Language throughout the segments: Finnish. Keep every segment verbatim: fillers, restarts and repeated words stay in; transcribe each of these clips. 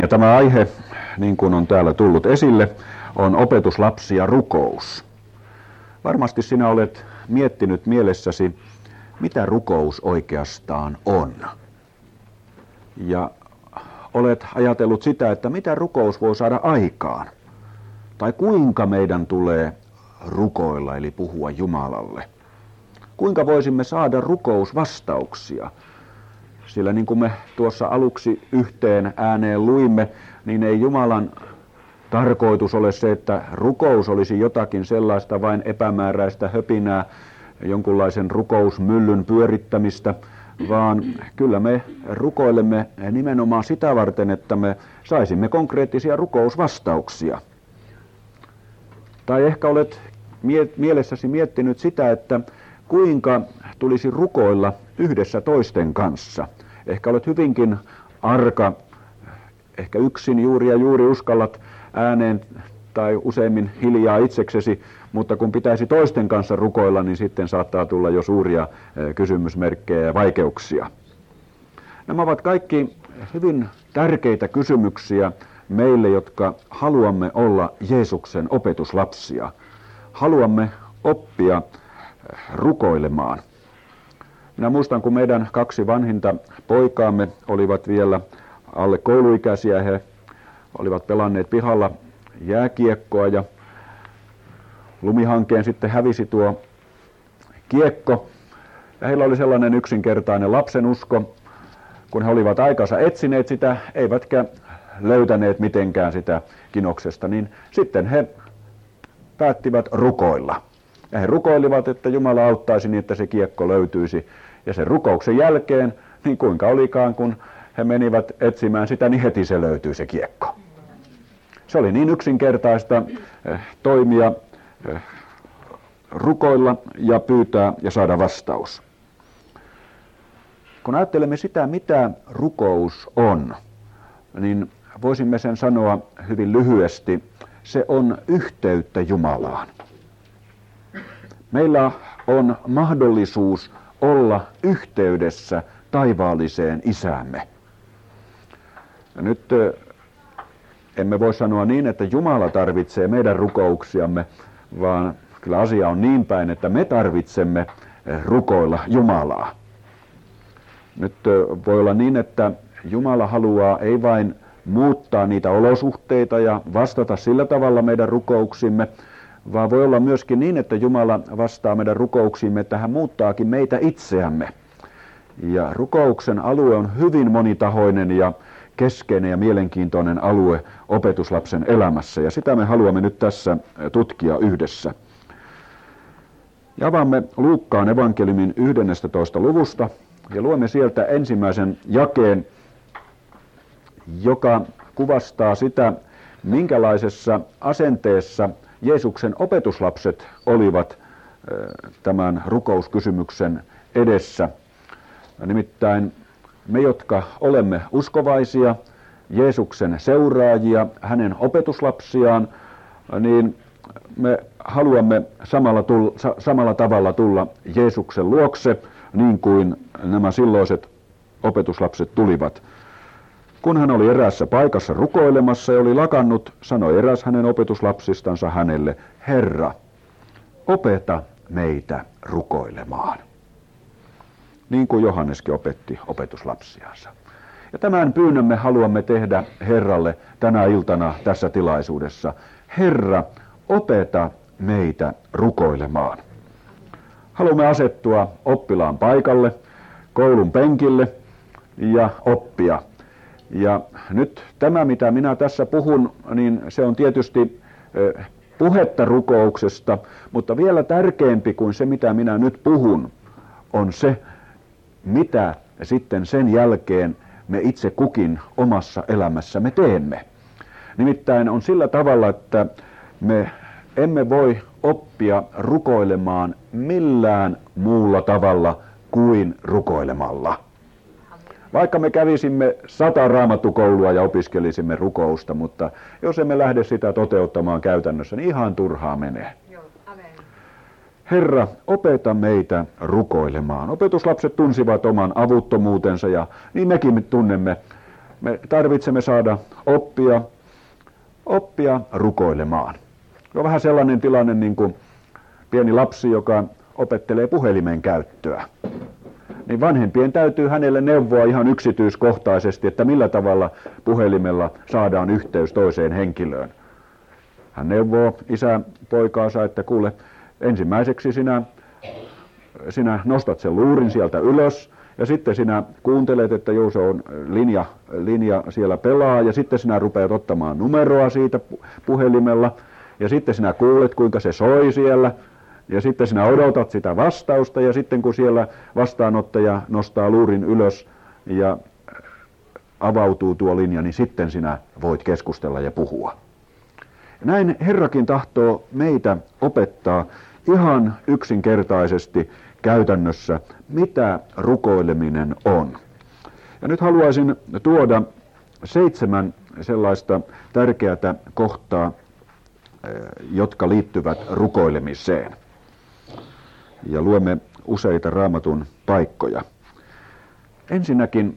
Ja tämä aihe, niin kuin on täällä tullut esille, on opetuslapsi ja rukous. Varmasti sinä olet miettinyt mielessäsi, mitä rukous oikeastaan on. Ja olet ajatellut sitä, että mitä rukous voi saada aikaan. Tai kuinka meidän tulee rukoilla, eli puhua Jumalalle. Kuinka voisimme saada rukousvastauksia. Sillä niin kuin me tuossa aluksi yhteen ääneen luimme, niin ei Jumalan tarkoitus ole se, että rukous olisi jotakin sellaista vain epämääräistä höpinää, jonkunlaisen rukousmyllyn pyörittämistä, vaan kyllä me rukoilemme nimenomaan sitä varten, että me saisimme konkreettisia rukousvastauksia. Tai ehkä olet mie- mielessäsi miettinyt sitä, että kuinka tulisi rukoilla yhdessä toisten kanssa. Ehkä olet hyvinkin arka, ehkä yksin juuri ja juuri uskallat ääneen tai useimmin hiljaa itseksesi, mutta kun pitäisi toisten kanssa rukoilla, niin sitten saattaa tulla jo suuria kysymysmerkkejä ja vaikeuksia. Nämä ovat kaikki hyvin tärkeitä kysymyksiä meille, jotka haluamme olla Jeesuksen opetuslapsia. Haluamme oppia rukoilemaan. Minä muistan, kun meidän kaksi vanhinta poikaamme olivat vielä alle kouluikäisiä, he olivat pelanneet pihalla jääkiekkoa ja lumihankeen sitten hävisi tuo kiekko. Ja heillä oli sellainen yksinkertainen lapsenusko, kun he olivat aikansa etsineet sitä, eivätkä löytäneet mitenkään sitä kinoksesta, niin sitten he päättivät rukoilla. Ja he rukoilivat, että Jumala auttaisi niin, että se kiekko löytyisi. Ja sen rukouksen jälkeen, niin kuinka olikaan, kun he menivät etsimään sitä, niin heti se löytyi se kiekko. Se oli niin yksinkertaista toimia, rukoilla ja pyytää ja saada vastaus. Kun ajattelemme sitä, mitä rukous on, niin voisimme sen sanoa hyvin lyhyesti. Se on yhteyttä Jumalaan. Meillä on mahdollisuus olla yhteydessä taivaalliseen Isäämme. Ja nyt emme voi sanoa niin, että Jumala tarvitsee meidän rukouksiamme, vaan kyllä asia on niin päin, että me tarvitsemme rukoilla Jumalaa. Nyt voi olla niin, että Jumala haluaa ei vain muuttaa niitä olosuhteita ja vastata sillä tavalla meidän rukouksimme, vaan voi olla myöskin niin, että Jumala vastaa meidän rukouksiimme, että hän muuttaakin meitä itseämme. Ja rukouksen alue on hyvin monitahoinen ja keskeinen ja mielenkiintoinen alue opetuslapsen elämässä, ja sitä me haluamme nyt tässä tutkia yhdessä. Ja avaamme Luukkaan evankeliumin yhdennestätoista luvusta ja luemme sieltä ensimmäisen jakeen, joka kuvastaa sitä, minkälaisessa asenteessa Jeesuksen opetuslapset olivat tämän rukouskysymyksen edessä. Nimittäin me, jotka olemme uskovaisia, Jeesuksen seuraajia, hänen opetuslapsiaan, niin me haluamme samalla, tulla, samalla tavalla tulla Jeesuksen luokse, niin kuin nämä silloiset opetuslapset tulivat. Kun hän oli eräässä paikassa rukoilemassa ja oli lakannut, sanoi eräs hänen opetuslapsistansa hänelle, Herra, opeta meitä rukoilemaan. Niin kuin Johanneskin opetti opetuslapsiansa. Ja tämän pyynnön me haluamme tehdä Herralle tänä iltana tässä tilaisuudessa. Herra, opeta meitä rukoilemaan. Haluamme asettua oppilaan paikalle, koulun penkille ja oppia. Ja nyt tämä, mitä minä tässä puhun, niin se on tietysti puhetta rukouksesta, mutta vielä tärkeämpi kuin se, mitä minä nyt puhun, on se, mitä sitten sen jälkeen me itse kukin omassa elämässämme teemme. Nimittäin on sillä tavalla, että me emme voi oppia rukoilemaan millään muulla tavalla kuin rukoilemalla. Vaikka me kävisimme sata raamattukoulua ja opiskelisimme rukousta, mutta jos emme lähde sitä toteuttamaan käytännössä, niin ihan turhaa menee. Herra, opeta meitä rukoilemaan. Opetuslapset tunsivat oman avuttomuutensa ja niin mekin tunnemme me tarvitsemme saada oppia, oppia rukoilemaan. On vähän sellainen tilanne niin kuin pieni lapsi, joka opettelee puhelimen käyttöä. Niin vanhempien täytyy hänelle neuvoa ihan yksityiskohtaisesti, että millä tavalla puhelimella saadaan yhteys toiseen henkilöön. Hän neuvoo isä poikaansa, että kuule, ensimmäiseksi sinä, sinä nostat sen luurin sieltä ylös ja sitten sinä kuuntelet, että joo, se on linja, linja siellä pelaa ja sitten sinä rupeat ottamaan numeroa siitä puhelimella ja sitten sinä kuulet, kuinka se soi siellä. Ja sitten sinä odotat sitä vastausta ja sitten kun siellä vastaanottaja nostaa luurin ylös ja avautuu tuo linja, niin sitten sinä voit keskustella ja puhua. Näin Herrakin tahtoo meitä opettaa ihan yksinkertaisesti käytännössä, mitä rukoileminen on. Ja nyt haluaisin tuoda seitsemän sellaista tärkeää kohtaa, jotka liittyvät rukoilemiseen. Ja luemme useita Raamatun paikkoja. Ensinnäkin,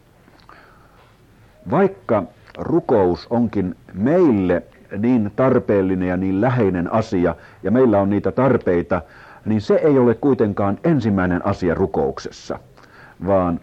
vaikka rukous onkin meille niin tarpeellinen ja niin läheinen asia, ja meillä on niitä tarpeita, niin se ei ole kuitenkaan ensimmäinen asia rukouksessa, vaan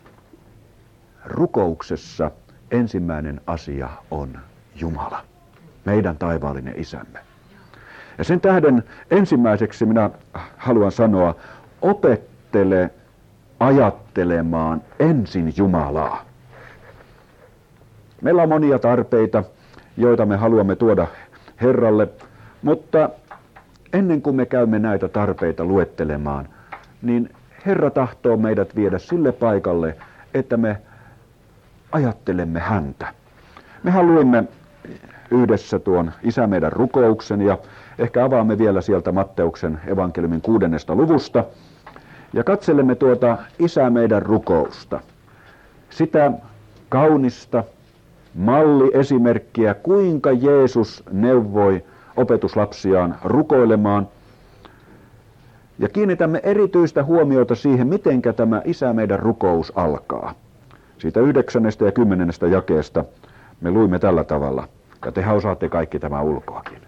rukouksessa ensimmäinen asia on Jumala, meidän taivaallinen Isämme. Ja sen tähden ensimmäiseksi minä haluan sanoa, opettele ajattelemaan ensin Jumalaa. Meillä on monia tarpeita, joita me haluamme tuoda Herralle, mutta ennen kuin me käymme näitä tarpeita luettelemaan, niin Herra tahtoo meidät viedä sille paikalle, että me ajattelemme häntä. Mehän luimme yhdessä tuon Isä meidän rukouksen ja ehkä avaamme vielä sieltä Matteuksen evankeliumin kuudennesta luvusta ja katselemme tuota Isä meidän rukousta. Sitä kaunista malliesimerkkiä, kuinka Jeesus neuvoi opetuslapsiaan rukoilemaan. Ja kiinnitämme erityistä huomiota siihen, mitenkä tämä Isä meidän rukous alkaa. Siitä yhdeksännestä ja kymmenennestä jakeesta me luimme tällä tavalla. Ja tehän osaatte kaikki tämä ulkoakin.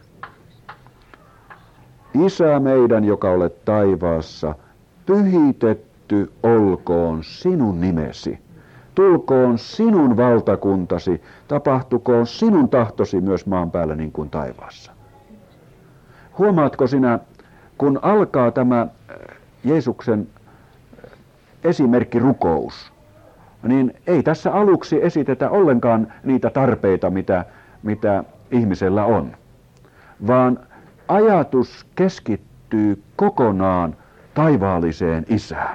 Isä meidän, joka olet taivaassa, pyhitetty olkoon sinun nimesi. Tulkoon sinun valtakuntasi, tapahtukoon sinun tahtosi myös maan päällä niin kuin taivaassa. Huomaatko sinä, kun alkaa tämä Jeesuksen esimerkkirukous, niin ei tässä aluksi esitetä ollenkaan niitä tarpeita, mitä, mitä ihmisellä on, vaan ajatus keskittyy kokonaan taivaalliseen Isään.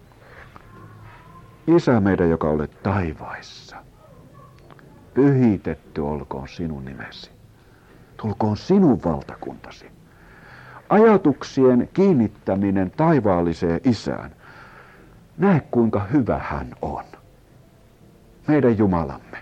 Isä meidän, joka olet taivaissa, pyhitetty olkoon sinun nimesi. Tulkoon sinun valtakuntasi. Ajatuksien kiinnittäminen taivaalliseen Isään. Näe kuinka hyvä hän on. Meidän Jumalamme.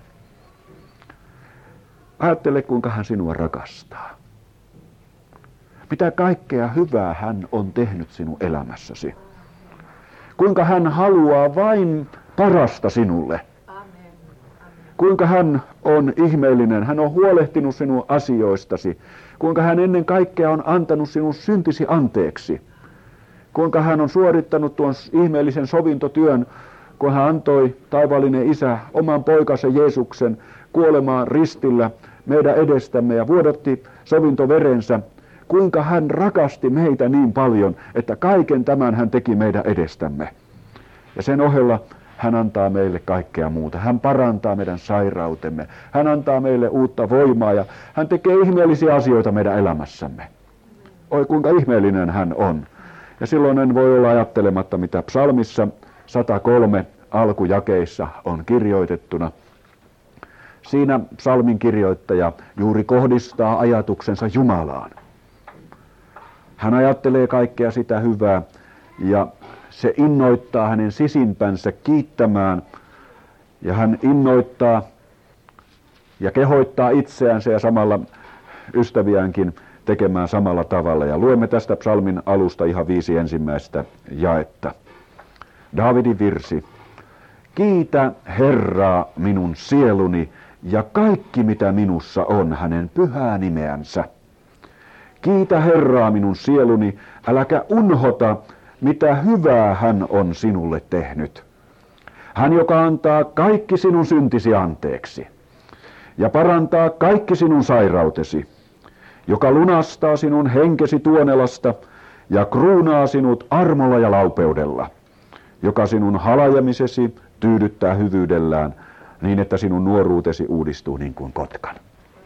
Ajattele kuinka hän sinua rakastaa. Mitä kaikkea hyvää hän on tehnyt sinun elämässäsi. Kuinka hän haluaa vain parasta sinulle. Kuinka hän on ihmeellinen, hän on huolehtinut sinun asioistasi. Kuinka hän ennen kaikkea on antanut sinun syntisi anteeksi. Kuinka hän on suorittanut tuon ihmeellisen sovintotyön, kun hän antoi taivaallinen Isä oman poikansa Jeesuksen kuolemaan ristillä meidän edestämme ja vuodatti sovintoverensä. Kuinka hän rakasti meitä niin paljon, että kaiken tämän hän teki meidän edestämme. Ja sen ohella hän antaa meille kaikkea muuta. Hän parantaa meidän sairautemme. Hän antaa meille uutta voimaa ja hän tekee ihmeellisiä asioita meidän elämässämme. Oi kuinka ihmeellinen hän on. Ja silloin en voi olla ajattelematta, mitä psalmissa sata kolme alkujakeissa on kirjoitettuna. Siinä psalmin kirjoittaja juuri kohdistaa ajatuksensa Jumalaan. Hän ajattelee kaikkea sitä hyvää ja se innoittaa hänen sisimpänsä kiittämään ja hän innoittaa ja kehoittaa itseänsä ja samalla ystäviäänkin tekemään samalla tavalla. Ja luemme tästä psalmin alusta ihan viisi ensimmäistä jaetta. Daavidin virsi. Kiitä Herraa minun sieluni ja kaikki mitä minussa on hänen pyhää nimeänsä. Kiitä Herraa minun sieluni, äläkä unhota, mitä hyvää hän on sinulle tehnyt. Hän, joka antaa kaikki sinun syntisi anteeksi ja parantaa kaikki sinun sairautesi, joka lunastaa sinun henkesi tuonelasta ja kruunaa sinut armolla ja laupeudella, joka sinun halajamisesi tyydyttää hyvyydellään niin, että sinun nuoruutesi uudistuu niin kuin kotkan.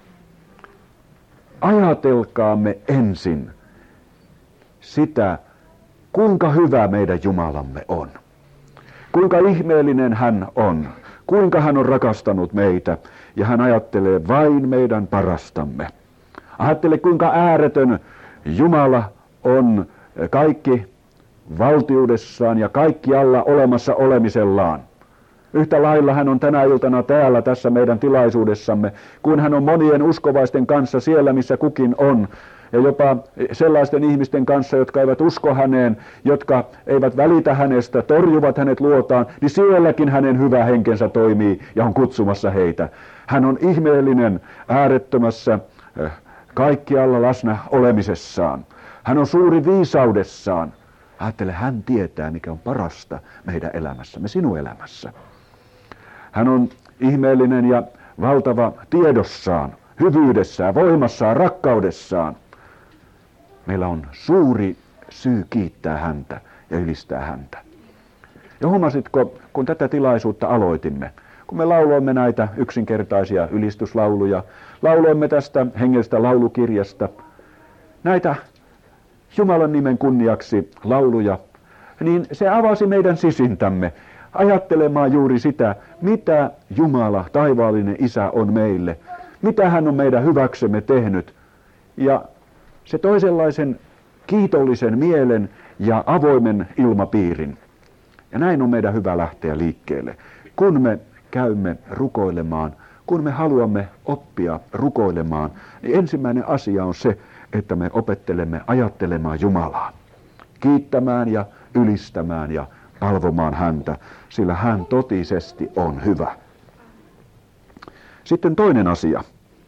Ajatelkaamme ensin sitä, kuinka hyvä meidän Jumalamme on. Kuinka ihmeellinen hän on. Kuinka hän on rakastanut meitä ja hän ajattelee vain meidän parastamme. Ajattele, kuinka ääretön Jumala on kaikki valtiudessaan ja kaikkialla olemassa olemisellaan. Yhtä lailla hän on tänä iltana täällä tässä meidän tilaisuudessamme, kun hän on monien uskovaisten kanssa siellä, missä kukin on. Ja jopa sellaisten ihmisten kanssa, jotka eivät usko häneen, jotka eivät välitä hänestä, torjuvat hänet luotaan, niin sielläkin hänen hyvä henkensä toimii ja on kutsumassa heitä. Hän on ihmeellinen äärettömässä kaikkialla läsnä olemisessaan. Hän on suuri viisaudessaan. Ajattele, hän tietää, mikä on parasta meidän elämässämme, sinun elämässä. Hän on ihmeellinen ja valtava tiedossaan, hyvyydessään, voimassaan, rakkaudessaan. Meillä on suuri syy kiittää häntä ja ylistää häntä. Ja huomasitko, kun tätä tilaisuutta aloitimme, kun me lauloimme näitä yksinkertaisia ylistyslauluja, lauloimme tästä hengellisestä laulukirjasta, näitä Jumalan nimen kunniaksi lauluja, niin se avasi meidän sisintämme ajattelemaan juuri sitä, mitä Jumala, taivaallinen Isä, on meille, mitä hän on meidän hyväksemme tehnyt. Ja se toisenlaisen kiitollisen mielen ja avoimen ilmapiirin. Ja näin on meidän hyvä lähteä liikkeelle. Kun me käymme rukoilemaan, kun me haluamme oppia rukoilemaan, niin ensimmäinen asia on se, että me opettelemme ajattelemaan Jumalaa, kiittämään ja ylistämään ja palvomaan häntä, sillä hän totisesti on hyvä. Sitten toinen asia.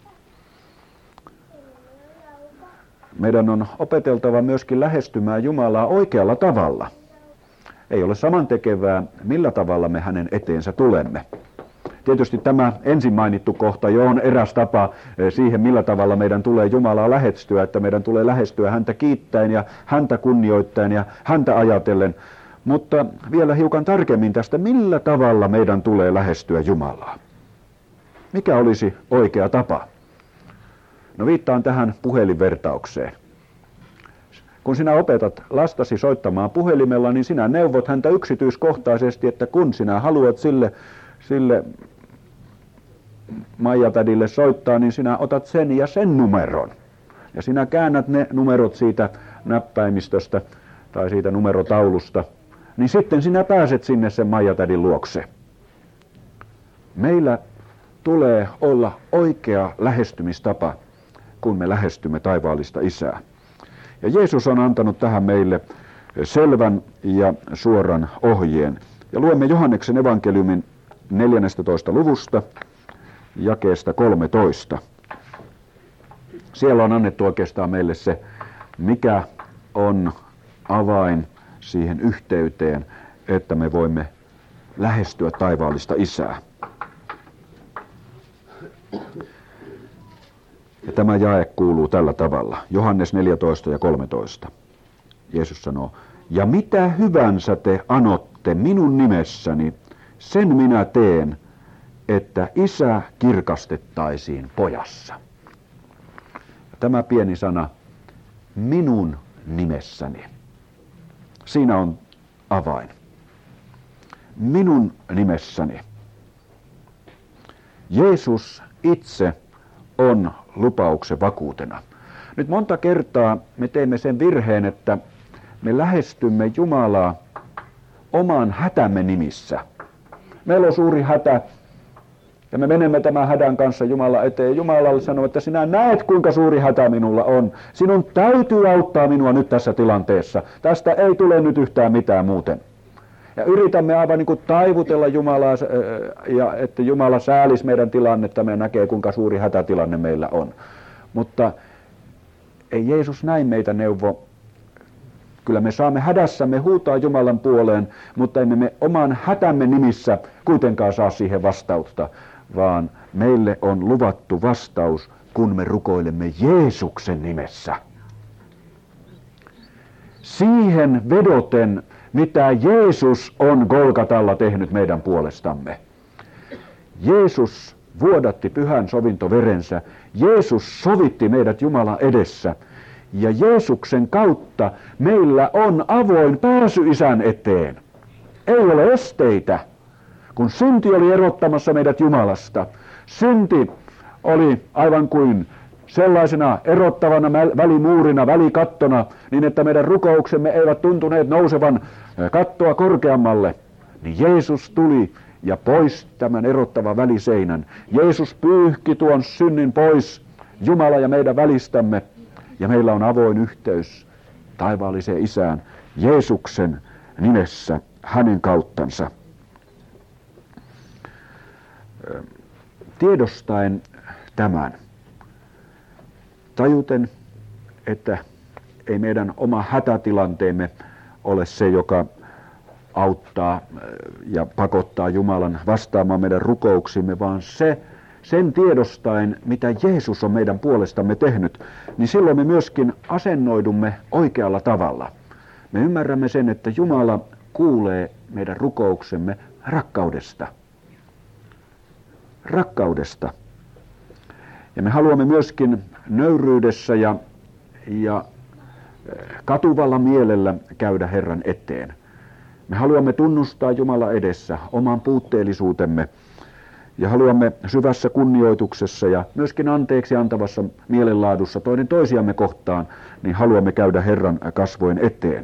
Meidän on opeteltava myöskin lähestymään Jumalaa oikealla tavalla. Ei ole samantekevää, millä tavalla me hänen eteensä tulemme. Tietysti tämä ensin mainittu kohta jo on eräs tapa siihen, millä tavalla meidän tulee Jumalaa lähestyä, että meidän tulee lähestyä häntä kiittäen ja häntä kunnioittaen ja häntä ajatellen. Mutta vielä hiukan tarkemmin tästä, millä tavalla meidän tulee lähestyä Jumalaa. Mikä olisi oikea tapa? No viittaan tähän puhelinvertaukseen. Kun sinä opetat lastasi soittamaan puhelimella, niin sinä neuvot häntä yksityiskohtaisesti, että kun sinä haluat sille, sille Maija-tädille soittaa, niin sinä otat sen ja sen numeron. Ja sinä käännät ne numerot siitä näppäimistöstä tai siitä numerotaulusta, niin sitten sinä pääset sinne sen Maija-tädin luokse. Meillä tulee olla oikea lähestymistapa, kun me lähestymme taivaallista Isää. Ja Jeesus on antanut tähän meille selvän ja suoran ohjeen. Ja luemme Johanneksen evankeliumin neljännestätoista luvusta, jakeesta kolmetoista. Siellä on annettu oikeastaan meille se, mikä on avain siihen yhteyteen, että me voimme lähestyä taivaallista Isää. Ja tämä jae kuuluu tällä tavalla. Johannes neljätoista ja kolmetoista. Jeesus sanoo, ja mitä hyvänsä te anotte minun nimessäni, sen minä teen, että Isä kirkastettaisiin pojassa. Ja tämä pieni sana, minun nimessäni. Siinä on avain. Minun nimessäni. Jeesus itse on lupauksen vakuutena. Nyt monta kertaa me teemme sen virheen, että me lähestymme Jumalaa oman hätämme nimissä. Meillä on suuri hätä ja me menemme tämän hädän kanssa Jumala eteen. Jumalalle sanoo, että sinä näet kuinka suuri hätä minulla on. Sinun täytyy auttaa minua nyt tässä tilanteessa. Tästä ei tule nyt yhtään mitään muuten. Ja yritämme aivan niin kuin taivutella Jumalaa, ja että Jumala säälisi meidän tilannetta, me näkee kuinka suuri hätätilanne meillä on. Mutta ei Jeesus näin meitä neuvo. Kyllä me saamme hädässämme huutaa Jumalan puoleen, mutta emme me oman hätämme nimissä kuitenkaan saa siihen vastausta, vaan meille on luvattu vastaus, kun me rukoilemme Jeesuksen nimessä. Siihen vedoten, mitä Jeesus on Golgatalla tehnyt meidän puolestamme. Jeesus vuodatti pyhän sovintoverensä. Jeesus sovitti meidät Jumalan edessä. Ja Jeesuksen kautta meillä on avoin pääsy Isän eteen. Ei ole esteitä. Kun synti oli erottamassa meidät Jumalasta, synti oli aivan kuin sellaisena erottavana välimuurina, välikattona, niin että meidän rukouksemme eivät tuntuneet nousevan kattoa korkeammalle, niin Jeesus tuli ja pois tämän erottavan väliseinän. Jeesus pyyhki tuon synnin pois Jumala ja meidän välistämme, ja meillä on avoin yhteys taivaalliseen Isään Jeesuksen nimessä hänen kauttansa. Tiedostaen tämän, tajuten, että ei meidän oma hätätilanteemme ole se, joka auttaa ja pakottaa Jumalan vastaamaan meidän rukouksimme, vaan se, sen tiedostaen, mitä Jeesus on meidän puolestamme tehnyt, niin silloin me myöskin asennoidumme oikealla tavalla. Me ymmärrämme sen, että Jumala kuulee meidän rukouksemme rakkaudesta. Rakkaudesta. Ja me haluamme myöskin nöyryydessä ja, ja katuvalla mielellä käydä Herran eteen. Me haluamme tunnustaa Jumala edessä oman puutteellisuutemme ja haluamme syvässä kunnioituksessa ja myöskin anteeksi antavassa mielenlaadussa toinen toisiamme kohtaan, niin haluamme käydä Herran kasvojen eteen.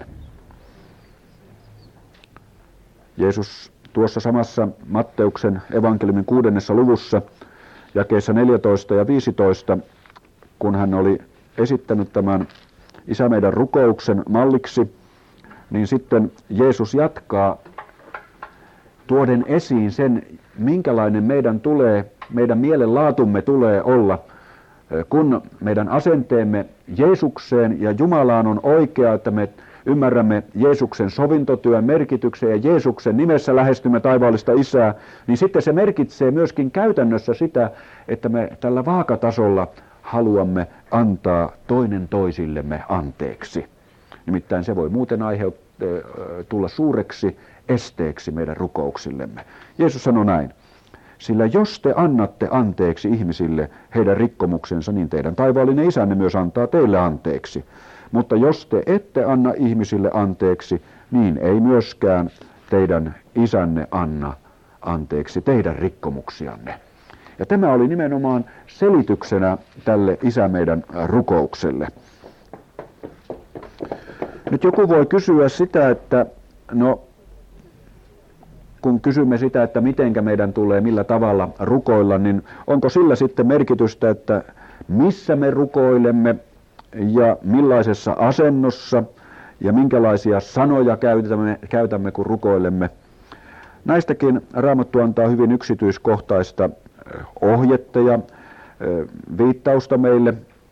Jeesus tuossa samassa Matteuksen evankeliumin kuudennessa luvussa jakeissa neljätoista ja viisitoista, kun hän oli esittänyt tämän Isä meidän rukouksen malliksi, niin sitten Jeesus jatkaa tuoden esiin sen, minkälainen meidän tulee, meidän mielenlaatumme tulee olla, kun meidän asenteemme Jeesukseen ja Jumalaan on oikea, että me ymmärrämme Jeesuksen sovintotyön merkityksen ja Jeesuksen nimessä lähestymme taivaallista Isää, niin sitten se merkitsee myöskin käytännössä sitä, että me tällä vaakatasolla haluamme antaa toinen toisillemme anteeksi. Nimittäin se voi muuten aiheuttaa, tulla suureksi esteeksi meidän rukouksillemme. Jeesus sanoi näin: sillä jos te annatte anteeksi ihmisille heidän rikkomuksensa, niin teidän taivaallinen Isänne myös antaa teille anteeksi. Mutta jos te ette anna ihmisille anteeksi, niin ei myöskään teidän Isänne anna anteeksi teidän rikkomuksianne. Ja tämä oli nimenomaan selityksenä tälle Isä meidän rukoukselle. Nyt joku voi kysyä sitä, että no, kun kysymme sitä, että mitenkä meidän tulee, millä tavalla rukoilla, niin onko sillä sitten merkitystä, että missä me rukoilemme ja millaisessa asennossa ja minkälaisia sanoja käytämme, käytämme kun rukoilemme. Näistäkin Raamattu antaa hyvin yksityiskohtaista ohjetta ja viittausta meille,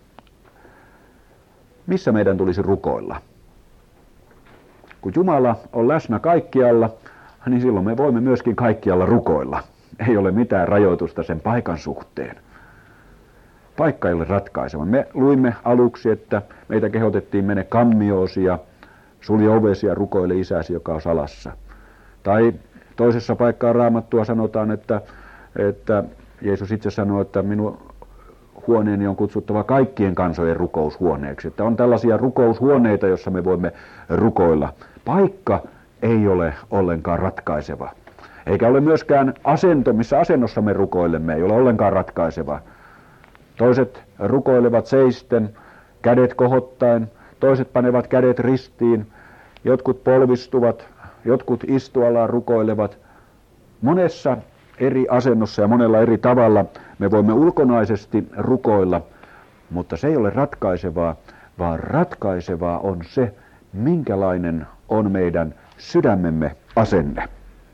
missä meidän tulisi rukoilla. Kun Jumala on läsnä kaikkialla, niin silloin me voimme myöskin kaikkialla rukoilla. Ei ole mitään rajoitusta sen paikan suhteen. Paikka ei ole ratkaiseva. Me luimme aluksi, että meitä kehotettiin mene kammioasi ja sulje ovesi ja rukoile Isäsi, joka on salassa. Tai toisessa paikkaa Raamattua sanotaan, että, että Jeesus itse sanoi, että minun huoneeni on kutsuttava kaikkien kansojen rukoushuoneeksi. Että on tällaisia rukoushuoneita, joissa me voimme rukoilla. Paikka ei ole ollenkaan ratkaiseva. Eikä ole myöskään asento, missä asennossa me rukoilemme, ei ole ollenkaan ratkaiseva. Toiset rukoilevat seisten, kädet kohottaen, toiset panevat kädet ristiin, jotkut polvistuvat, jotkut istuallaan rukoilevat. Monessa eri asennossa ja monella eri tavalla me voimme ulkonaisesti rukoilla, mutta se ei ole ratkaisevaa, vaan ratkaisevaa on se, minkälainen on meidän sydämemme asenne.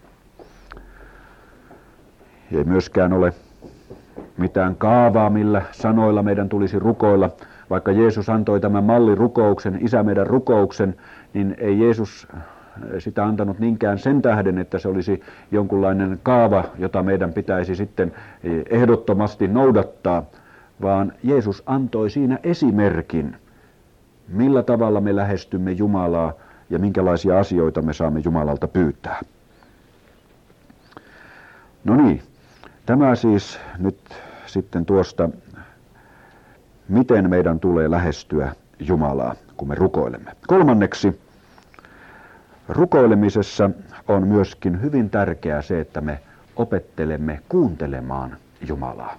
Ei myöskään ole mitään kaavaa, millä sanoilla meidän tulisi rukoilla. Vaikka Jeesus antoi tämän mallirukouksen, Isä meidän rukouksen, niin ei Jeesus sitä antanut niinkään sen tähden, että se olisi jonkunlainen kaava, jota meidän pitäisi sitten ehdottomasti noudattaa, vaan Jeesus antoi siinä esimerkin, millä tavalla me lähestymme Jumalaa ja minkälaisia asioita me saamme Jumalalta pyytää. No niin, tämä siis nyt sitten tuosta, miten meidän tulee lähestyä Jumalaa, kun me rukoilemme. Kolmanneksi, rukoilemisessa on myöskin hyvin tärkeää se, että me opettelemme kuuntelemaan Jumalaa.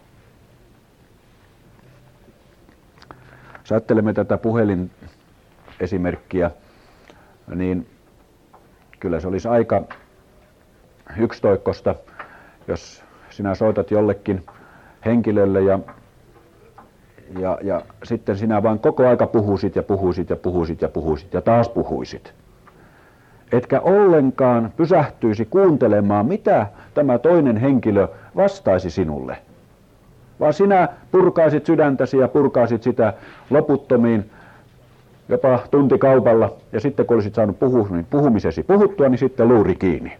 Jos ajattelemme tätä puhelinesimerkkiä, niin kyllä se olisi aika yksitoikkosta, jos sinä soitat jollekin henkilölle ja, ja, ja sitten sinä vaan koko aika puhuisit ja puhuisit ja puhuisit ja puhuisit ja taas puhuisit. Etkä ollenkaan pysähtyisi kuuntelemaan, mitä tämä toinen henkilö vastaisi sinulle. Vaan sinä purkaisit sydäntäsi ja purkaisit sitä loputtomiin, jopa tuntikaupalla. Ja sitten kun olisit saanut puhu, niin puhumisesi puhuttua, niin sitten luuri kiinni.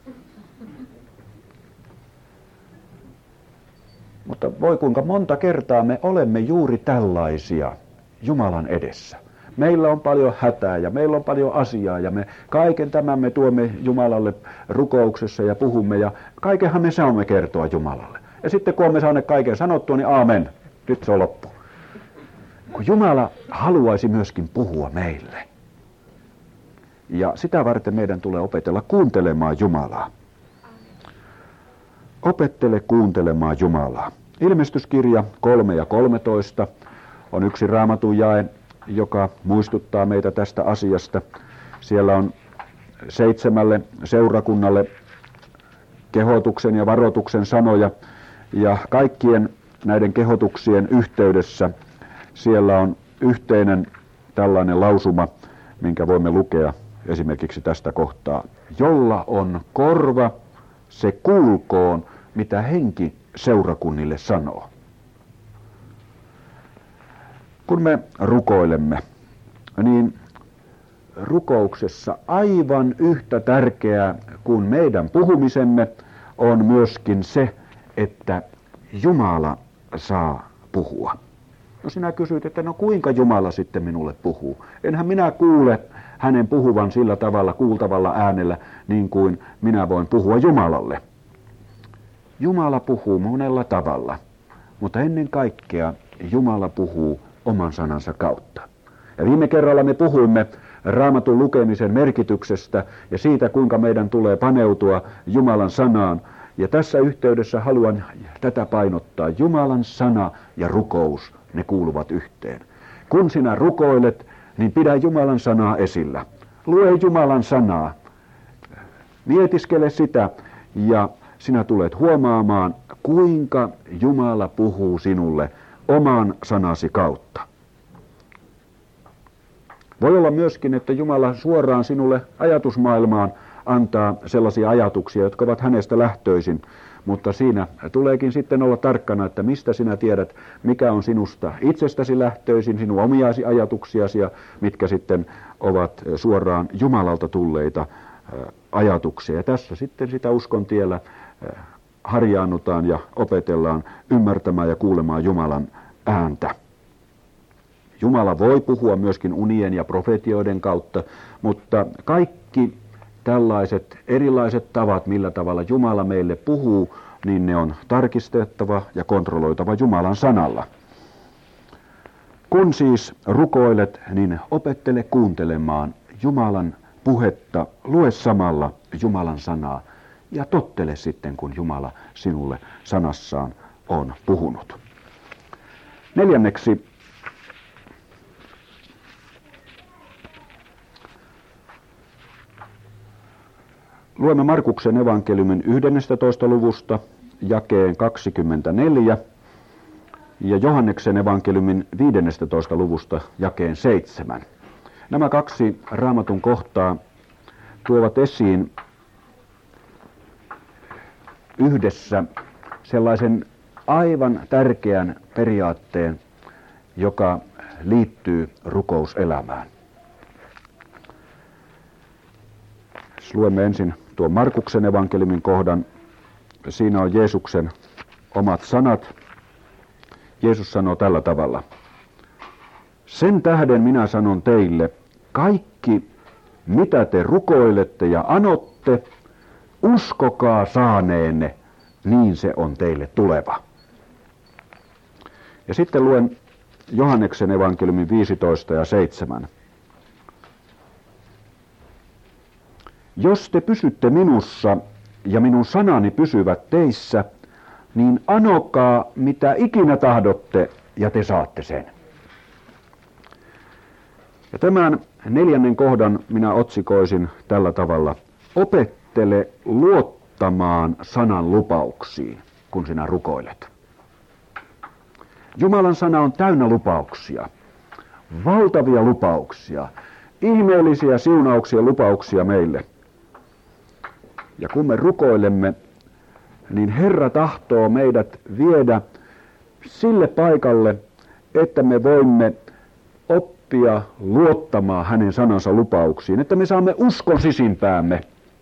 Mutta voi kuinka monta kertaa me olemme juuri tällaisia Jumalan edessä. Meillä on paljon hätää ja meillä on paljon asiaa ja me kaiken tämän me tuomme Jumalalle rukouksessa ja puhumme ja kaikenhan me saamme kertoa Jumalalle. Ja sitten kun olemme saaneet kaiken sanottua, niin aamen, nyt se on loppu. Kun Jumala haluaisi myöskin puhua meille. Ja sitä varten meidän tulee opetella kuuntelemaan Jumalaa. Opettele kuuntelemaan Jumalaa. Ilmestyskirja kolme ja kolmetoista on yksi Raamatun jae, joka muistuttaa meitä tästä asiasta. Siellä on seitsemälle seurakunnalle kehotuksen ja varoituksen sanoja, ja kaikkien näiden kehotuksien yhteydessä siellä on yhteinen tällainen lausuma, minkä voimme lukea esimerkiksi tästä kohtaa. Jolla on korva, se kuulkoon, mitä henki seurakunnille sanoo. Kun me rukoilemme, niin rukouksessa aivan yhtä tärkeää kuin meidän puhumisemme on myöskin se, että Jumala saa puhua. No sinä kysyt, että no kuinka Jumala sitten minulle puhuu? Enhän minä kuule hänen puhuvan sillä tavalla kuultavalla äänellä niin kuin minä voin puhua Jumalalle. Jumala puhuu monella tavalla, mutta ennen kaikkea Jumala puhuu oman sanansa kautta. Ja viime kerralla me puhuimme Raamatun lukemisen merkityksestä ja siitä, kuinka meidän tulee paneutua Jumalan sanaan. Ja tässä yhteydessä haluan tätä painottaa. Jumalan sana ja rukous, ne kuuluvat yhteen. Kun sinä rukoilet, niin pidä Jumalan sanaa esillä. Lue Jumalan sanaa. Mietiskele sitä ja sinä tulet huomaamaan, kuinka Jumala puhuu sinulle oman sanasi kautta. Voi olla myöskin, että Jumala suoraan sinulle ajatusmaailmaan antaa sellaisia ajatuksia, jotka ovat hänestä lähtöisin, mutta siinä tuleekin sitten olla tarkkana, että mistä sinä tiedät, mikä on sinusta itsestäsi lähtöisin, sinun omiasi ajatuksiasi ja mitkä sitten ovat suoraan Jumalalta tulleita ajatuksia. Ja tässä sitten sitä uskon tiellä harjaannutaan ja opetellaan ymmärtämään ja kuulemaan Jumalan ääntä. Jumala voi puhua myöskin unien ja profetioiden kautta, mutta kaikki tällaiset erilaiset tavat, millä tavalla Jumala meille puhuu, niin ne on tarkistettava ja kontrolloitava Jumalan sanalla. Kun siis rukoilet, niin opettele kuuntelemaan Jumalan puhetta, lue samalla Jumalan sanaa ja tottele sitten, kun Jumala sinulle sanassaan on puhunut. Neljänneksi, luemme Markuksen evankeliumin yhdennestätoista luvusta jakeen kaksikymmentäneljä ja Johanneksen evankeliumin viidennestätoista luvusta jakeen seitsemän. Nämä kaksi Raamatun kohtaa tuovat esiin yhdessä sellaisen aivan tärkeän periaatteen, joka liittyy rukouselämään. Luemme ensin tuon Markuksen evankeliumin kohdan. Siinä on Jeesuksen omat sanat. Jeesus sanoo tällä tavalla. Sen tähden minä sanon teille, kaikki mitä te rukoilette ja anotte, uskokaa saaneenne, niin se on teille tuleva. Ja sitten luen Johanneksen evankeliumin viisitoista ja seitsemän. Jos te pysytte minussa ja minun sanani pysyvät teissä, niin anokaa mitä ikinä tahdotte ja te saatte sen. Ja tämän neljännen kohdan minä otsikoisin tällä tavalla. Opettele luottamaan sanan lupauksiin, kun sinä rukoilet. Jumalan sana on täynnä lupauksia, valtavia lupauksia, ihmeellisiä siunauksia lupauksia meille. Ja kun me rukoilemme, niin Herra tahtoo meidät viedä sille paikalle, että me voimme oppia luottamaan hänen sanansa lupauksiin, että me saamme uskon sisimpäämme.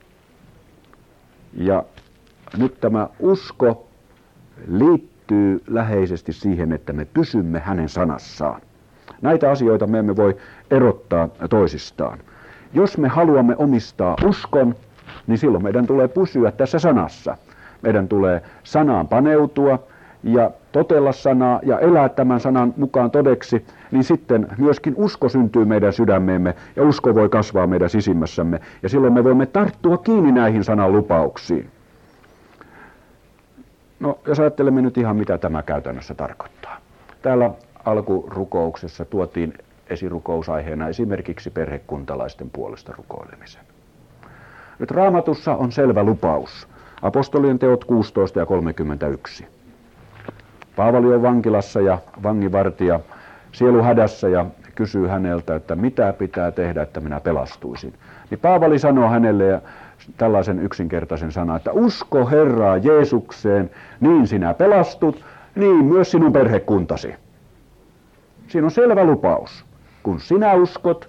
Ja nyt tämä usko liittyy läheisesti siihen, että me pysymme hänen sanassaan. Näitä asioita me emme voi erottaa toisistaan. Jos me haluamme omistaa uskon, niin silloin meidän tulee pysyä tässä sanassa. Meidän tulee sanaan paneutua ja totella sanaa ja elää tämän sanan mukaan todeksi, niin sitten myöskin usko syntyy meidän sydämeemme ja usko voi kasvaa meidän sisimmässämme. Ja silloin me voimme tarttua kiinni näihin sanan lupauksiin. No, jos ajattelemme nyt ihan mitä tämä käytännössä tarkoittaa. Täällä alkurukouksessa tuotiin esirukousaiheenä esimerkiksi perhekuntalaisten puolesta rukoilemisen. Nyt Raamatussa on selvä lupaus. Apostolien teot kuusitoista ja kolmekymmentäyksi. Paavali on vankilassa ja vanginvartija sieluhädässä ja kysyy häneltä, että mitä pitää tehdä, että minä pelastuisin. Niin Paavali sanoo hänelle ja tällaisen yksinkertaisen sanan, että usko Herraa Jeesukseen, niin sinä pelastut, niin myös sinun perhekuntasi. Siinä on selvä lupaus. Kun sinä uskot,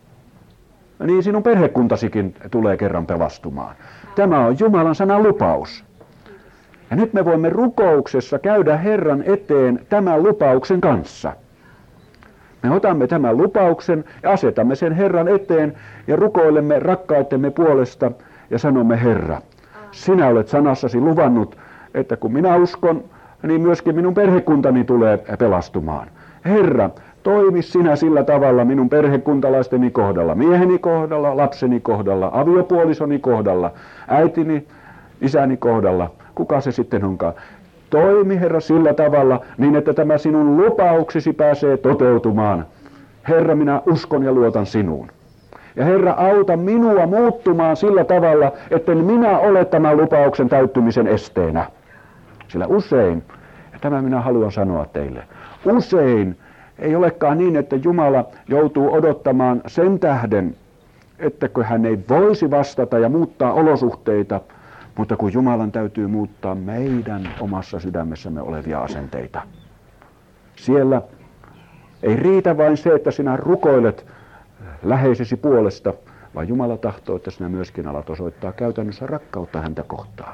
niin sinun perhekuntasikin tulee kerran pelastumaan. Tämä on Jumalan sanan lupaus. Ja nyt me voimme rukouksessa käydä Herran eteen tämän lupauksen kanssa. Me otamme tämän lupauksen ja asetamme sen Herran eteen ja rukoilemme rakkaittemme puolesta ja sanomme, Herra, sinä olet sanassasi luvannut, että kun minä uskon, niin myöskin minun perhekuntani tulee pelastumaan. Herra, toimi sinä sillä tavalla minun perhekuntalaisteni kohdalla, mieheni kohdalla, lapseni kohdalla, aviopuolisoni kohdalla, äitini, isäni kohdalla, kuka se sitten onkaan. Toimi, Herra, sillä tavalla, niin että tämä sinun lupauksesi pääsee toteutumaan. Herra, minä uskon ja luotan sinuun. Ja Herra, auta minua muuttumaan sillä tavalla, etten minä ole tämän lupauksen täyttymisen esteenä. Sillä usein, ja tämä minä haluan sanoa teille, usein ei olekaan niin, että Jumala joutuu odottamaan sen tähden, ettäkö hän ei voisi vastata ja muuttaa olosuhteita, mutta kun Jumalan täytyy muuttaa meidän omassa sydämessämme olevia asenteita. Siellä ei riitä vain se, että sinä rukoilet läheisesi puolesta, vaan Jumala tahtoo, että sinä myöskin alat osoittaa käytännössä rakkautta häntä kohtaan.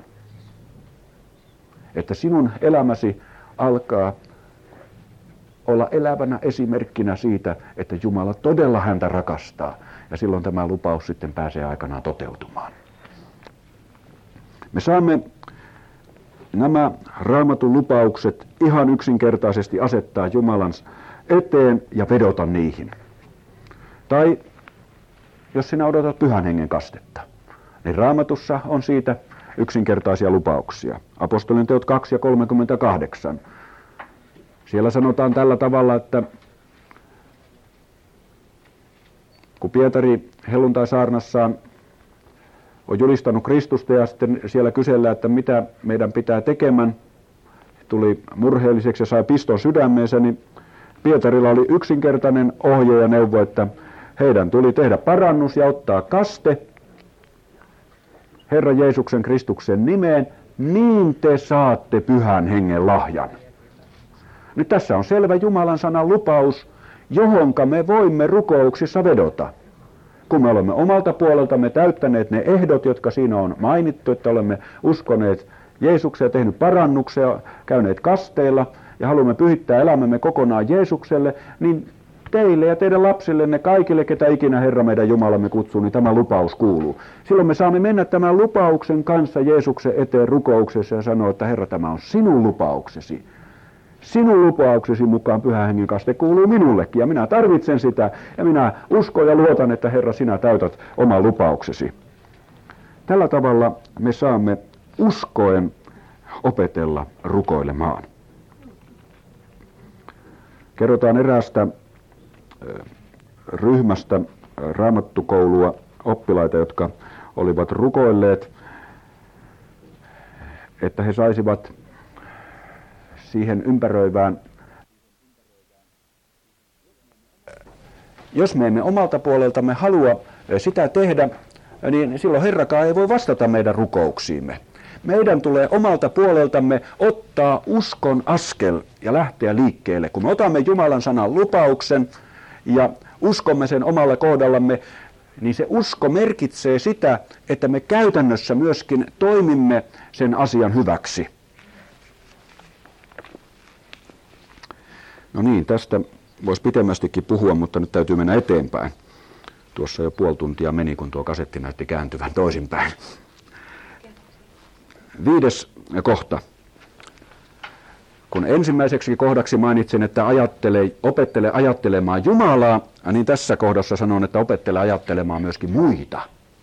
Että sinun elämäsi alkaa olla elävänä esimerkkinä siitä, että Jumala todella häntä rakastaa. Ja silloin tämä lupaus sitten pääsee aikanaan toteutumaan. Me saamme nämä Raamatun lupaukset ihan yksinkertaisesti asettaa Jumalan eteen ja vedota niihin. Tai jos sinä odotat Pyhän Hengen kastetta, niin Raamatussa on siitä yksinkertaisia lupauksia. Apostolien teot kaksi ja kolmekymmentäkahdeksan. Siellä sanotaan tällä tavalla, että kun Pietari helluntaisaarnassaan on julistanut Kristusta ja sitten siellä kysellään, että mitä meidän pitää tekemään, tuli murheelliseksi ja sai piston sydämeensä, niin Pietarilla oli yksinkertainen ohje ja neuvo, että heidän tuli tehdä parannus ja ottaa kaste Herra Jeesuksen Kristuksen nimeen, niin te saatte Pyhän Hengen lahjan. Nyt tässä on selvä Jumalan sanan lupaus, johonka me voimme rukouksissa vedota. Kun me olemme omalta puoleltamme täyttäneet ne ehdot, jotka siinä on mainittu, että olemme uskoneet Jeesukseen ja tehnyt parannuksia, käyneet kasteilla ja haluamme pyhittää elämämme kokonaan Jeesukselle, niin teille ja teidän lapsillenne, kaikille, ketä ikinä Herra meidän Jumalamme kutsuu, niin tämä lupaus kuuluu. Silloin me saamme mennä tämän lupauksen kanssa Jeesuksen eteen rukouksessa ja sanoa, että Herra, tämä on sinun lupauksesi. Sinun lupauksesi mukaan Pyhän Hengen kaste kuuluu minullekin ja minä tarvitsen sitä ja minä uskon ja luotan, että Herra, sinä täytät oman lupauksesi. Tällä tavalla me saamme uskoen opetella rukoilemaan. Kerrotaan eräästä ryhmästä raamattukoulua oppilaita, jotka olivat rukoilleet, että he saisivat siihen ympäröivään, jos me emme omalta puoleltamme halua sitä tehdä, niin silloin Herrakaan ei voi vastata meidän rukouksiimme. Meidän tulee omalta puoleltamme ottaa uskon askel ja lähteä liikkeelle. Kun me otamme Jumalan sanan lupauksen ja uskomme sen omalla kohdallamme, niin se usko merkitsee sitä, että me käytännössä myöskin toimimme sen asian hyväksi. No niin, tästä voisi pitemmästikin puhua, mutta nyt täytyy mennä eteenpäin. Tuossa jo puoli tuntia meni, kun tuo kasetti näytti kääntyvän toisinpäin. Viides kohta. Kun ensimmäiseksi kohdaksi mainitsin, että ajattele, opettele ajattelemaan Jumalaa, niin tässä kohdassa sanon, että opettele ajattelemaan myöskin muita.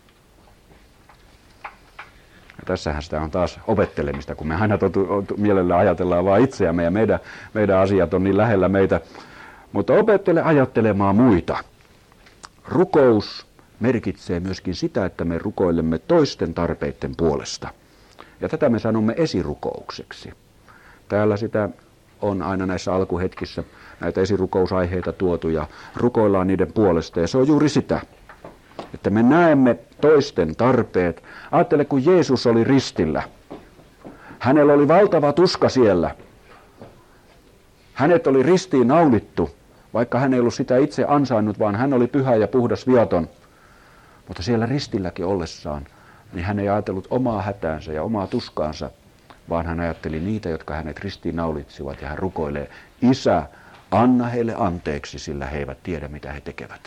Ja tässähän sitä on taas opettelemista, kun me aina totu, mielellä ajatellaan vain itseämme ja meidän, meidän asiat on niin lähellä meitä. Mutta opettele ajattelemaan muita. Rukous merkitsee myöskin sitä, että me rukoilemme toisten tarpeiden puolesta. Ja tätä me sanomme esirukoukseksi. Täällä sitä on aina näissä alkuhetkissä näitä esirukousaiheita tuotu ja rukoillaan niiden puolesta. Ja se on juuri sitä, että me näemme toisten tarpeet. Ajattele, kun Jeesus oli ristillä. Hänellä oli valtava tuska siellä. Hänet oli ristiin naulittu, vaikka hän ei ollut sitä itse ansainnut, vaan hän oli pyhä ja puhdas viaton. Mutta siellä ristilläkin ollessaan, niin hän ei ajatellut omaa hätäänsä ja omaa tuskaansa, vaan hän ajatteli niitä, jotka hänet ristiin naulitsivat, ja hän rukoilee, Isä, anna heille anteeksi, sillä he eivät tiedä, mitä he tekevät.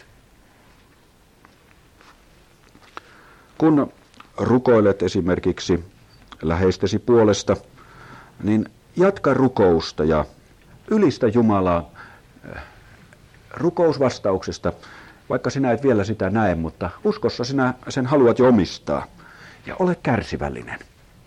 Kun rukoilet esimerkiksi läheistesi puolesta, niin jatka rukousta ja ylistä Jumalaa rukousvastauksesta, vaikka sinä et vielä sitä näe, mutta uskossa sinä sen haluat jo omistaa. Ja ole kärsivällinen.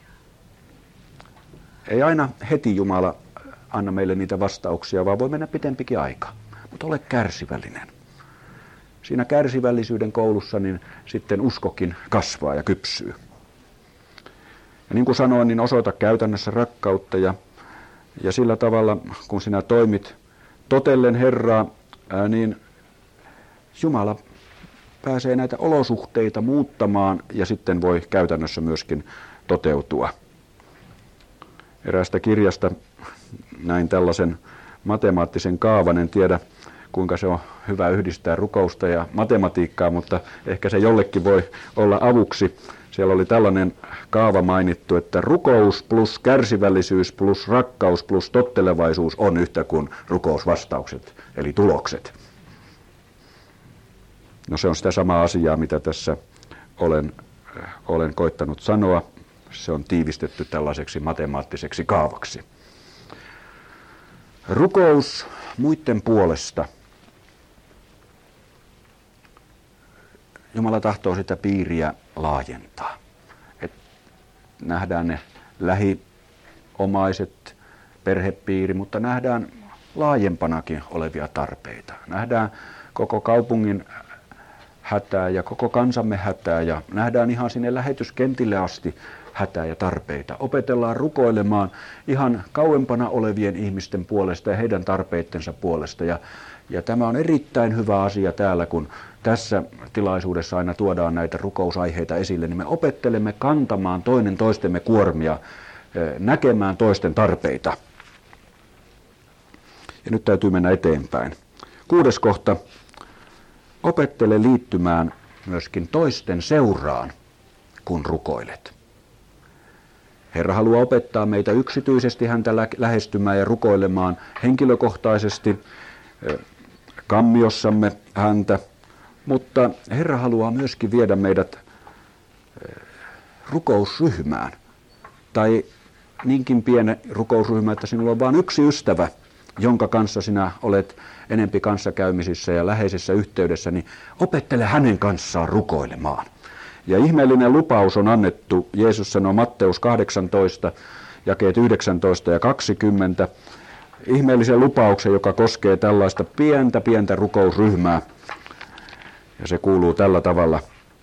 Ei aina heti Jumala anna meille niitä vastauksia, vaan voi mennä pitempikin aika. Mutta ole kärsivällinen. Siinä kärsivällisyyden koulussa niin sitten uskokin kasvaa ja kypsyy. Ja niin kuin sanoin, niin osoita käytännössä rakkautta ja, ja sillä tavalla, kun sinä toimit totellen Herraa, ää, niin Jumala pääsee näitä olosuhteita muuttamaan ja sitten voi käytännössä myöskin toteutua. Eräästä kirjasta näin tällaisen matemaattisen kaavan, en tiedä kuinka se on hyvä yhdistää rukousta ja matematiikkaa, mutta ehkä se jollekin voi olla avuksi. Siellä oli tällainen kaava mainittu, että rukous plus kärsivällisyys plus rakkaus plus tottelevaisuus on yhtä kuin rukousvastaukset, eli tulokset. No se on sitä samaa asiaa, mitä tässä olen, olen koittanut sanoa. Se on tiivistetty tällaiseksi matemaattiseksi kaavaksi. Rukous muiden puolesta. Jumala tahtoo sitä piiriä laajentaa. Et nähdään ne lähiomaiset, perhepiiri, mutta nähdään laajempanakin olevia tarpeita. Nähdään koko kaupungin hätää ja koko kansamme hätää ja nähdään ihan sinne lähetyskentille asti hätää ja tarpeita. Opetellaan rukoilemaan ihan kauempana olevien ihmisten puolesta ja heidän tarpeittensa puolesta. Ja, ja tämä on erittäin hyvä asia täällä, kun tässä tilaisuudessa aina tuodaan näitä rukousaiheita esille, niin me opettelemme kantamaan toinen toistemme kuormia, näkemään toisten tarpeita. Ja nyt täytyy mennä eteenpäin. Kuudes kohta. Opettele liittymään myöskin toisten seuraan, kun rukoilet. Herra haluaa opettaa meitä yksityisesti häntä lähestymään ja rukoilemaan henkilökohtaisesti kammiossamme häntä, mutta Herra haluaa myöskin viedä meidät rukousryhmään. Tai niinkin pieni rukousryhmä, että sinulla on vain yksi ystävä, jonka kanssa sinä olet enempi kanssakäymisissä ja läheisessä yhteydessä, niin opettele hänen kanssaan rukoilemaan. Ja ihmeellinen lupaus on annettu, Jeesus sanoo Matteus kahdeksantoista, jakeet yhdeksäntoista ja kaksikymmentä, ihmeellisen lupauksen, joka koskee tällaista pientä, pientä rukousryhmää. Ja se kuuluu tällä tavalla.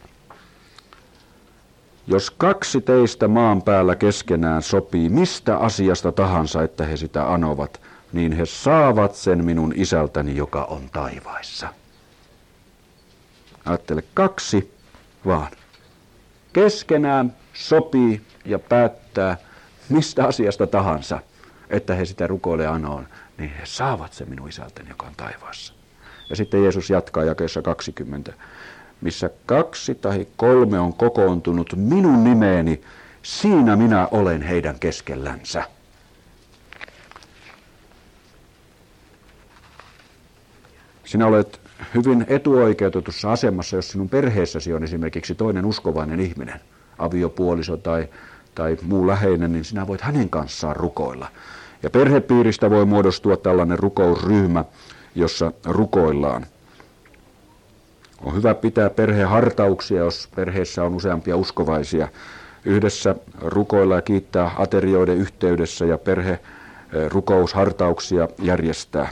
Jos kaksi teistä maan päällä keskenään sopii mistä asiasta tahansa, että he sitä anovat, niin he saavat sen minun isältäni, joka on taivaissa. Ajattele, kaksi vaan. Keskenään sopii ja päättää mistä asiasta tahansa, että he sitä rukoilee anoon, niin he saavat sen minun isältäni, joka on taivaassa. Ja sitten Jeesus jatkaa jakeessa kaksikymmentä. Missä kaksi tai kolme on kokoontunut minun nimeeni, siinä minä olen heidän keskellänsä. Sinä olet hyvin etuoikeutetussa asemassa, jos sinun perheessäsi on esimerkiksi toinen uskovainen ihminen, aviopuoliso tai, tai muu läheinen, niin sinä voit hänen kanssaan rukoilla. Ja perhepiiristä voi muodostua tällainen rukousryhmä, jossa rukoillaan. On hyvä pitää perhehartauksia, jos perheessä on useampia uskovaisia. Yhdessä rukoilla ja kiittää aterioiden yhteydessä ja perherukoushartauksia järjestää.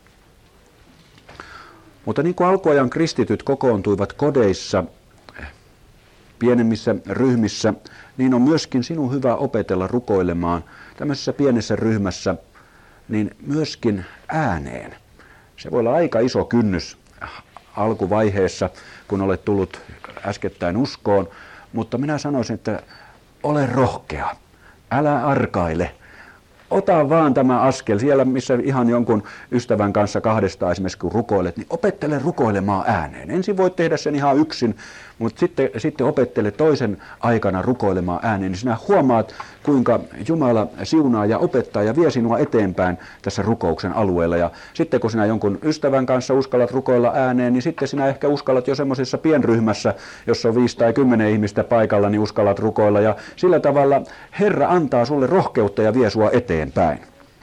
Mutta niin kuin alkuajan kristityt kokoontuivat kodeissa, pienemmissä ryhmissä, niin on myöskin sinun hyvä opetella rukoilemaan tämmöisessä pienessä ryhmässä, niin myöskin ääneen. Se voi olla aika iso kynnys alkuvaiheessa, kun olet tullut äskettäin uskoon, mutta minä sanoisin, että ole rohkea, älä arkaile. Ota vaan tämä askel, siellä missä ihan jonkun ystävän kanssa kahdestaan esimerkiksi kun rukoilet, niin opettele rukoilemaan ääneen. Ensin voit tehdä sen ihan yksin, mutta sitten, sitten opettele toisen aikana rukoilemaan ääneen, niin sinä huomaat, kuinka Jumala siunaa ja opettaa ja vie sinua eteenpäin tässä rukouksen alueella. Ja sitten kun sinä jonkun ystävän kanssa uskallat rukoilla ääneen, niin sitten sinä ehkä uskallat jo semmoisessa pienryhmässä, jossa on viisi tai kymmenen ihmistä paikalla, niin uskallat rukoilla. Ja sillä tavalla Herra antaa sulle rohkeutta ja vie sua eteenpäin.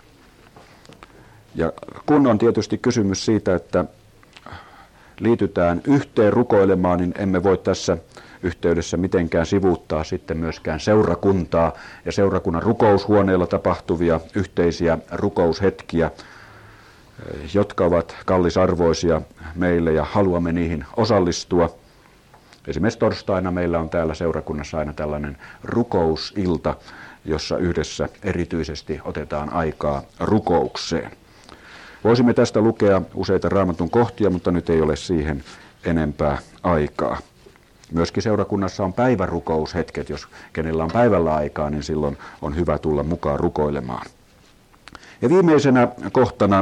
Ja kun on tietysti kysymys siitä, että liitytään yhteen rukoilemaan, niin emme voi tässä yhteydessä mitenkään sivuuttaa sitten myöskään seurakuntaa ja seurakunnan rukoushuoneella tapahtuvia yhteisiä rukoushetkiä, jotka ovat kallisarvoisia meille ja haluamme niihin osallistua. Esimerkiksi torstaina meillä on täällä seurakunnassa aina tällainen rukousilta, jossa yhdessä erityisesti otetaan aikaa rukoukseen. Voisimme tästä lukea useita Raamatun kohtia, mutta nyt ei ole siihen enempää aikaa. Myöskin seurakunnassa on päivärukoushetket, jos kenellä on päivällä aikaa, niin silloin on hyvä tulla mukaan rukoilemaan. Ja viimeisenä kohtana,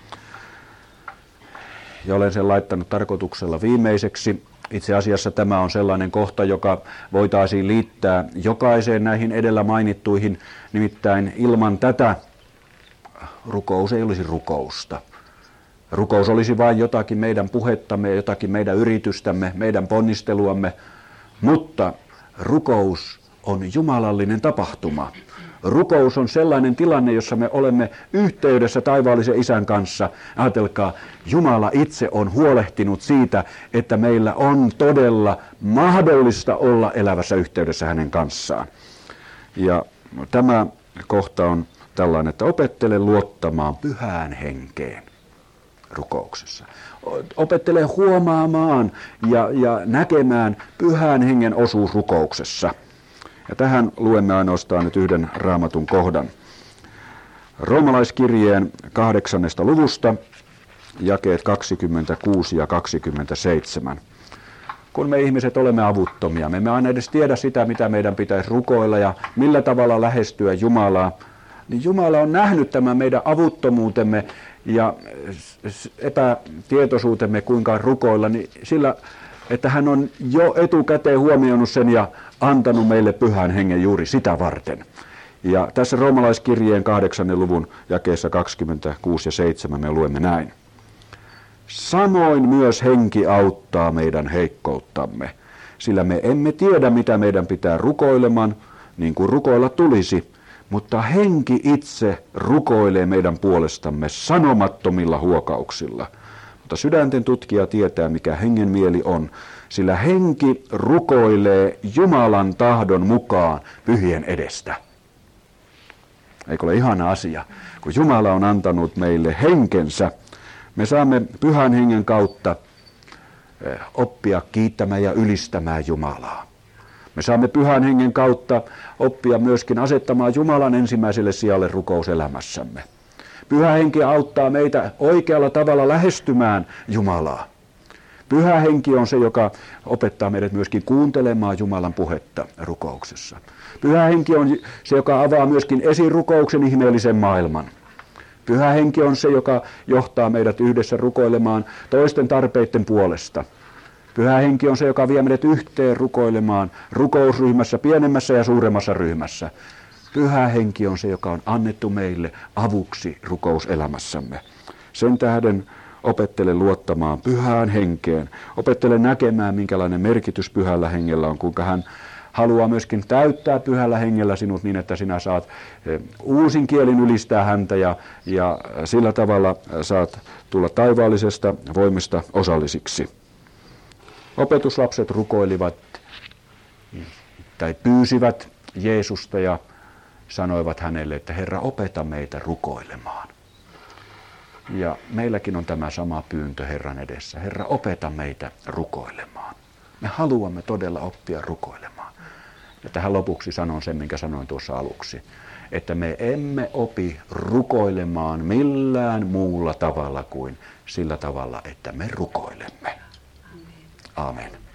ja olen sen laittanut tarkoituksella viimeiseksi, itse asiassa tämä on sellainen kohta, joka voitaisiin liittää jokaiseen näihin edellä mainittuihin, nimittäin ilman tätä rukous ei olisi rukousta. Rukous olisi vain jotakin meidän puhettamme, jotakin meidän yritystämme, meidän ponnisteluamme, mutta rukous on jumalallinen tapahtuma. Rukous on sellainen tilanne, jossa me olemme yhteydessä taivaallisen Isän kanssa. Ajatelkaa, Jumala itse on huolehtinut siitä, että meillä on todella mahdollista olla elävässä yhteydessä hänen kanssaan. Ja tämä kohta on tällainen, että opettele luottamaan pyhään henkeen rukouksessa. Opettele huomaamaan ja, ja näkemään pyhän hengen osuus rukouksessa. Ja tähän luemme ainoastaan nyt yhden raamatun kohdan. Roomalaiskirjeen kahdeksannesta luvusta, jakeet kaksikymmentäkuusi ja kaksikymmentäseitsemän. Kun me ihmiset olemme avuttomia, me emme aina edes tiedä sitä, mitä meidän pitäisi rukoilla ja millä tavalla lähestyä Jumalaa, niin Jumala on nähnyt tämän meidän avuttomuutemme ja epätietoisuutemme, kuinka rukoilla, niin sillä, että hän on jo etukäteen huomioinut sen ja antanut meille Pyhän Hengen juuri sitä varten. Ja tässä Roomalaiskirjeen kahdeksannen luvun jakeessa kaksikymmentäkuusi ja seitsemän me luemme näin. Samoin myös henki auttaa meidän heikkouttamme, sillä me emme tiedä, mitä meidän pitää rukoilemaan, niin kuin rukoilla tulisi, mutta henki itse rukoilee meidän puolestamme sanomattomilla huokauksilla. Mutta sydänten tutkija tietää, mikä hengen mieli on, sillä henki rukoilee Jumalan tahdon mukaan pyhien edestä. Eikö ole ihana asia, kun Jumala on antanut meille henkensä, me saamme Pyhän Hengen kautta oppia kiittämään ja ylistämään Jumalaa. Me saamme Pyhän Hengen kautta oppia myöskin asettamaan Jumalan ensimmäiselle sijalle rukouselämässämme. Pyhä Henki auttaa meitä oikealla tavalla lähestymään Jumalaa. Pyhä Henki on se, joka opettaa meidät myöskin kuuntelemaan Jumalan puhetta rukouksessa. Pyhä Henki on se, joka avaa myöskin esirukouksen ihmeellisen maailman. Pyhä Henki on se, joka johtaa meidät yhdessä rukoilemaan toisten tarpeiden puolesta. Pyhä Henki on se, joka vie meidät yhteen rukoilemaan rukousryhmässä, pienemmässä ja suuremmassa ryhmässä. Pyhä Henki on se, joka on annettu meille avuksi rukouselämässämme. Sen tähden opettele luottamaan Pyhään Henkeen. Opettele näkemään, minkälainen merkitys Pyhällä Hengellä on, kuinka hän haluaa myöskin täyttää Pyhällä Hengellä sinut niin, että sinä saat uusin kielin ylistää häntä ja, ja sillä tavalla saat tulla taivaallisesta voimista osallisiksi. Opetuslapset rukoilivat tai pyysivät Jeesusta ja sanoivat hänelle, että Herra, opeta meitä rukoilemaan. Ja meilläkin on tämä sama pyyntö Herran edessä. Herra, opeta meitä rukoilemaan. Me haluamme todella oppia rukoilemaan. Ja tähän lopuksi sanon sen, minkä sanoin tuossa aluksi. Että me emme opi rukoilemaan millään muulla tavalla kuin sillä tavalla, että me rukoilemme. Aamen.